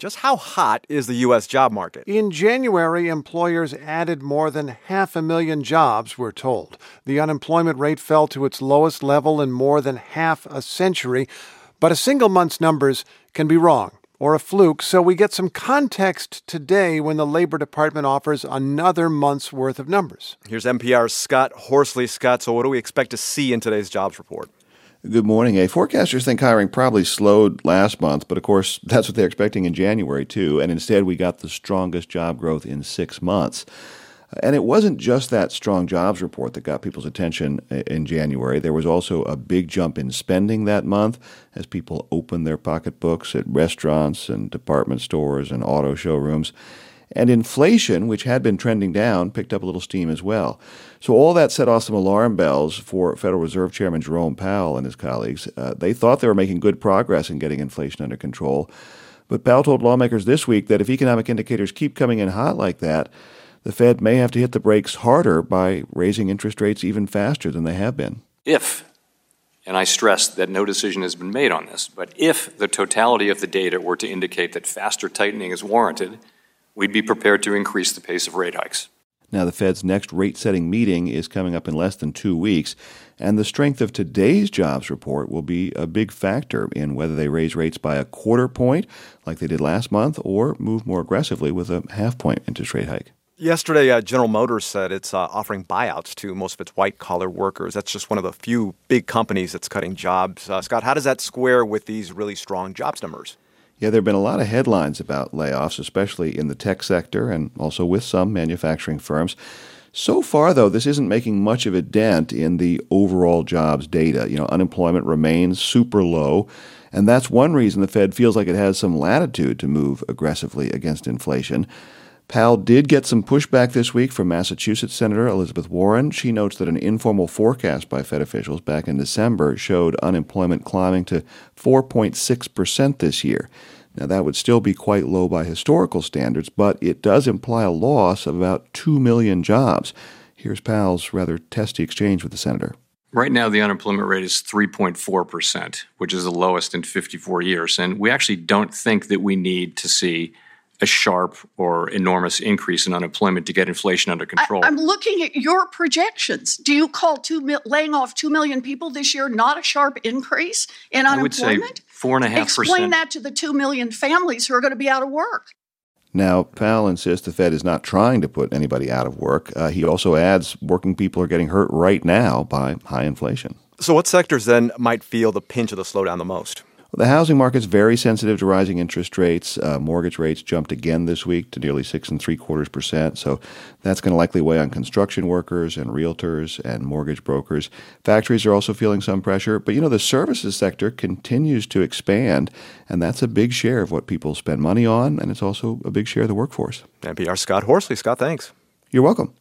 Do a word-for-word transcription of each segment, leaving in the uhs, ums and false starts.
Just how hot is the U S job market? In January, employers added more than half a million jobs, we're told. The unemployment rate fell to its lowest level in more than half a century. But a single month's numbers can be wrong or a fluke, so we get some context today when the Labor Department offers another month's worth of numbers. Here's N P R's Scott Horsley. Scott, so what do we expect to see in today's jobs report? Good morning. A forecasters think hiring probably slowed last month, but of course, that's what they're expecting in January, too. And instead, we got the strongest job growth in six months. And it wasn't just that strong jobs report that got people's attention in January. There was also a big jump in spending that month as people opened their pocketbooks at restaurants and department stores and auto showrooms. And inflation, which had been trending down, picked up a little steam as well. So all that set off some alarm bells for Federal Reserve Chairman Jerome Powell and his colleagues. Uh, they thought they were making good progress in getting inflation under control. But Powell told lawmakers this week that if economic indicators keep coming in hot like that, the Fed may have to hit the brakes harder by raising interest rates even faster than they have been. If, and I stress that no decision has been made on this, but if the totality of the data were to indicate that faster tightening is warranted, we'd be prepared to increase the pace of rate hikes. Now, the Fed's next rate-setting meeting is coming up in less than two weeks, and the strength of today's jobs report will be a big factor in whether they raise rates by a quarter point, like they did last month, or move more aggressively with a half-point interest rate hike. Yesterday, uh, General Motors said it's uh, offering buyouts to most of its white-collar workers. That's just one of the few big companies that's cutting jobs. Uh, Scott, how does that square with these really strong jobs numbers? Yeah, there have been a lot of headlines about layoffs, especially in the tech sector and also with some manufacturing firms. So far, though, this isn't making much of a dent in the overall jobs data. You know, unemployment remains super low, and that's one reason the Fed feels like it has some latitude to move aggressively against inflation. Powell did get some pushback this week from Massachusetts Senator Elizabeth Warren. She notes that an informal forecast by Fed officials back in December showed unemployment climbing to four point six percent this year. Now, that would still be quite low by historical standards, but it does imply a loss of about two million jobs. Here's Powell's rather testy exchange with the senator. Right now, the unemployment rate is three point four percent, which is the lowest in fifty-four years. And we actually don't think that we need to see a sharp or enormous increase in unemployment to get inflation under control. I, I'm looking at your projections. Do you call two mil, laying off two million people this year not a sharp increase in unemployment? I would say four and a half percent. Explain that to the two million families who are going to be out of work. Now, Powell insists the Fed is not trying to put anybody out of work. Uh, he also adds working people are getting hurt right now by high inflation. So what sectors then might feel the pinch of the slowdown the most? The housing market's very sensitive to rising interest rates. Uh, mortgage rates jumped again this week to nearly six and three quarters percent. So that's going to likely weigh on construction workers and realtors and mortgage brokers. Factories are also feeling some pressure. But, you know, the services sector continues to expand, and that's a big share of what people spend money on, and it's also a big share of the workforce. N P R Scott Horsley. Scott, thanks. You're welcome.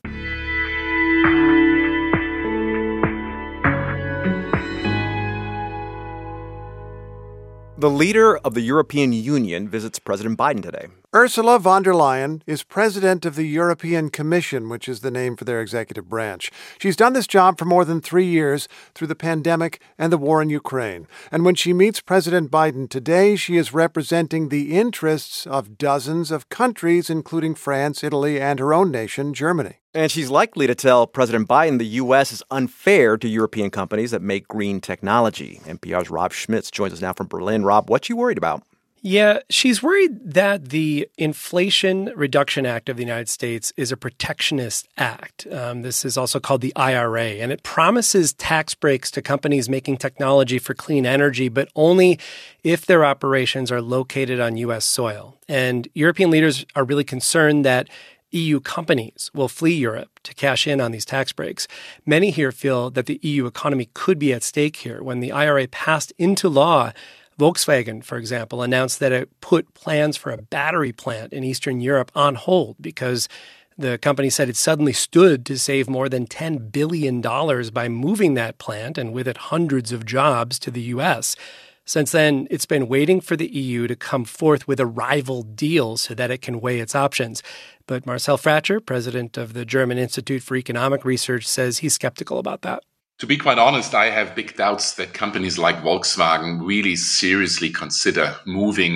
The leader of the European Union visits President Biden today. Ursula von der Leyen is president of the European Commission, which is the name for their executive branch. She's done this job for more than three years through the pandemic and the war in Ukraine. And when she meets President Biden today, she is representing the interests of dozens of countries, including France, Italy, and her own nation, Germany. And she's likely to tell President Biden the U S is unfair to European companies that make green technology. N P R's Rob Schmitz joins us now from Berlin. Rob, what you worried about? Yeah, she's worried that the Inflation Reduction Act of the United States is a protectionist act. Um, this is also called the I R A, and it promises tax breaks to companies making technology for clean energy, but only if their operations are located on U S soil. And European leaders are really concerned that E U companies will flee Europe to cash in on these tax breaks. Many here feel that the E U economy could be at stake here. When the I R A passed into law, Volkswagen, for example, announced that it put plans for a battery plant in Eastern Europe on hold because the company said it suddenly stood to save more than ten billion dollars by moving that plant and with it hundreds of jobs to the U S. Since then, it's been waiting for the E U to come forth with a rival deal so that it can weigh its options. But Marcel Fratscher, president of the German Institute for Economic Research, says he's skeptical about that. To be quite honest, I have big doubts that companies like Volkswagen really seriously consider moving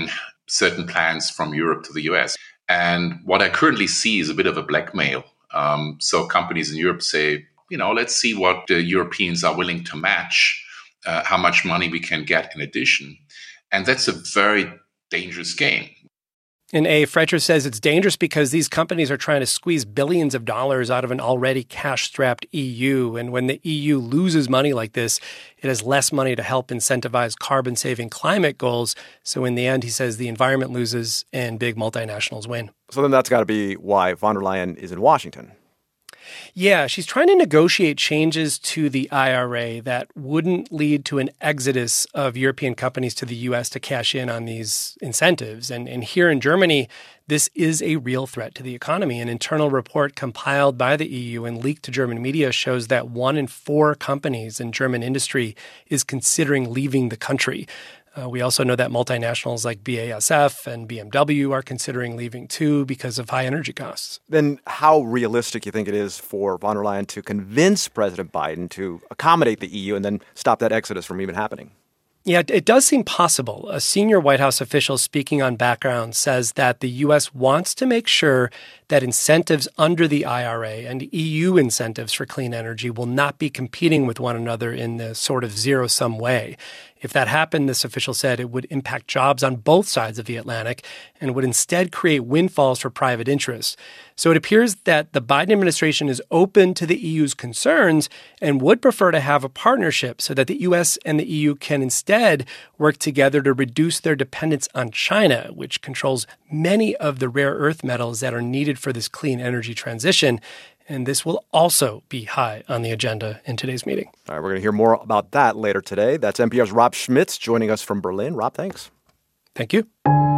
certain plans from Europe to the U S. And what I currently see is a bit of a blackmail. Um, so companies in Europe say, you know, let's see what the Europeans are willing to match, uh, how much money we can get in addition. And that's a very dangerous game. And A. Fretcher says it's dangerous because these companies are trying to squeeze billions of dollars out of an already cash-strapped E U. And when the E U loses money like this, it has less money to help incentivize carbon-saving climate goals. So in the end, he says the environment loses and big multinationals win. So then that's got to be why von der Leyen is in Washington. Yeah, she's trying to negotiate changes to the I R A that wouldn't lead to an exodus of European companies to the U S to cash in on these incentives. And, and here in Germany, this is a real threat to the economy. An internal report compiled by the E U and leaked to German media shows that one in four companies in German industry is considering leaving the country. Uh, we also know that multinationals like B A S F and B M W are considering leaving too because of high energy costs. Then how realistic do you think it is for von der Leyen to convince President Biden to accommodate the E U and then stop that exodus from even happening? Yeah, it does seem possible. A senior White House official speaking on background says that the U S wants to make sure that incentives under the I R A and E U incentives for clean energy will not be competing with one another in the sort of zero-sum way. If that happened, this official said, it would impact jobs on both sides of the Atlantic and would instead create windfalls for private interests. So it appears that the Biden administration is open to the E U's concerns and would prefer to have a partnership so that the U S and the E U can instead work together to reduce their dependence on China, which controls many of the rare earth metals that are needed for this clean energy transition. And this will also be high on the agenda in today's meeting. All right, we're going to hear more about that later today. That's N P R's Rob Schmitz joining us from Berlin. Rob, thanks. Thank you.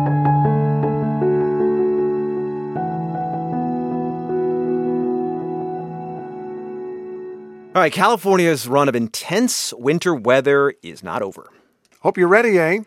All right, California's run of intense winter weather is not over. Hope you're ready, eh?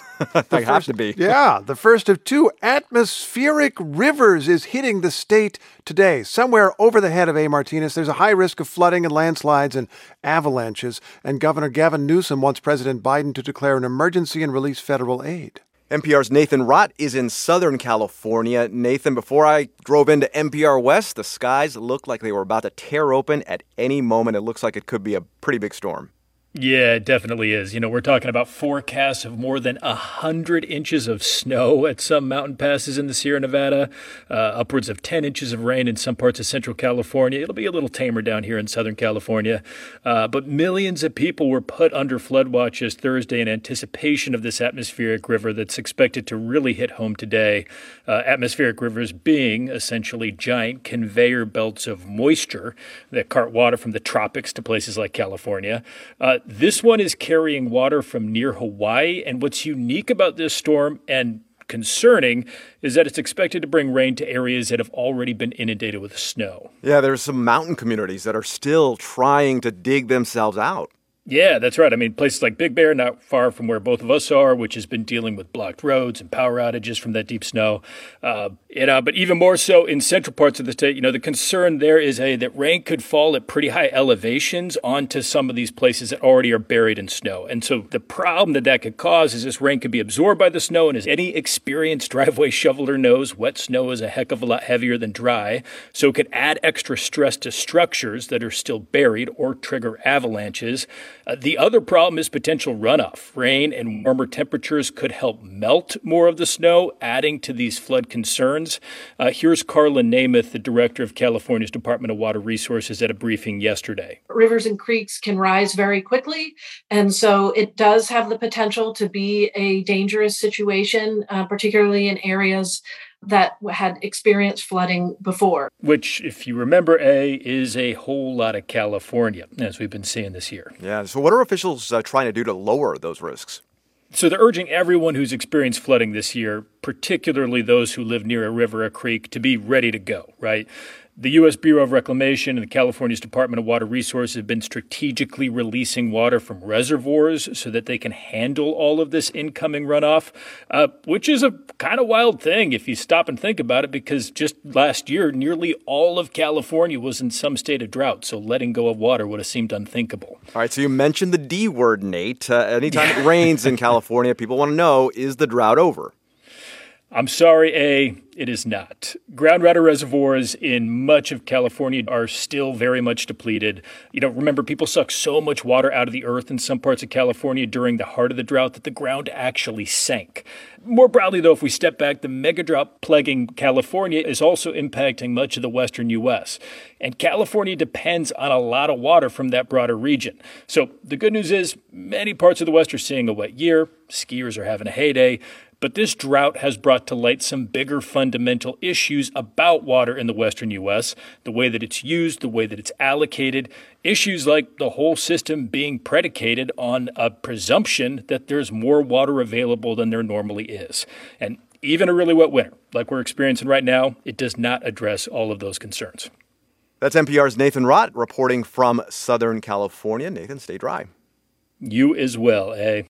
I have to be. Yeah, the first of two atmospheric rivers is hitting the state today. Somewhere over the head of A. Martinez, there's a high risk of flooding and landslides and avalanches. And Governor Gavin Newsom wants President Biden to declare an emergency and release federal aid. N P R's Nathan Rott is in Southern California. Nathan, before I drove into N P R West, the skies looked like they were about to tear open at any moment. It looks like it could be a pretty big storm. Yeah, it definitely is. You know, we're talking about forecasts of more than one hundred inches of snow at some mountain passes in the Sierra Nevada, uh, upwards of ten inches of rain in some parts of Central California. It'll be a little tamer down here in Southern California. Uh, but millions of people were put under flood watches Thursday in anticipation of this atmospheric river that's expected to really hit home today. Uh, atmospheric rivers being essentially giant conveyor belts of moisture that cart water from the tropics to places like California. Uh, This one is carrying water from near Hawaii, and what's unique about this storm and concerning is that it's expected to bring rain to areas that have already been inundated with snow. Yeah, there's some mountain communities that are still trying to dig themselves out. Yeah, that's right. I mean, places like Big Bear, not far from where both of us are, which has been dealing with blocked roads and power outages from that deep snow. Uh, you know, but even more so in central parts of the state, you know, the concern there is a, that rain could fall at pretty high elevations onto some of these places that already are buried in snow. And so the problem that that could cause is this rain could be absorbed by the snow. And as any experienced driveway shoveler knows, wet snow is a heck of a lot heavier than dry. So it could add extra stress to structures that are still buried or trigger avalanches. Uh, the other problem is potential runoff. Rain and warmer temperatures could help melt more of the snow, adding to these flood concerns. Uh, here's Carlin Namath, the director of California's Department of Water Resources, at a briefing yesterday. Rivers and creeks can rise very quickly, and so it does have the potential to be a dangerous situation, uh, particularly in areas that had experienced flooding before. Which, if you remember, A, is a whole lot of California, as we've been seeing this year. Yeah, so what are officials uh, trying to do to lower those risks? So they're urging everyone who's experienced flooding this year, particularly those who live near a river or creek, to be ready to go, right? The U S Bureau of Reclamation and the California's Department of Water Resources have been strategically releasing water from reservoirs so that they can handle all of this incoming runoff, uh, which is a kind of wild thing if you stop and think about it, because just last year, nearly all of California was in some state of drought, so letting go of water would have seemed unthinkable. All right, so you mentioned the D word, Nate. Uh, anytime it rains in California, people want to know, is the drought over? I'm sorry, A, it is not. Groundwater reservoirs in much of California are still very much depleted. You know, remember, people suck so much water out of the earth in some parts of California during the heart of the drought that the ground actually sank. More broadly, though, if we step back, the megadrought plaguing California is also impacting much of the western U S. And California depends on a lot of water from that broader region. So the good news is many parts of the West are seeing a wet year. Skiers are having a heyday. But this drought has brought to light some bigger fundamental issues about water in the western U S, the way that it's used, the way that it's allocated, issues like the whole system being predicated on a presumption that there's more water available than there normally is. And even a really wet winter, like we're experiencing right now, it does not address all of those concerns. That's N P R's Nathan Rott reporting from Southern California. Nathan, stay dry. You as well, eh?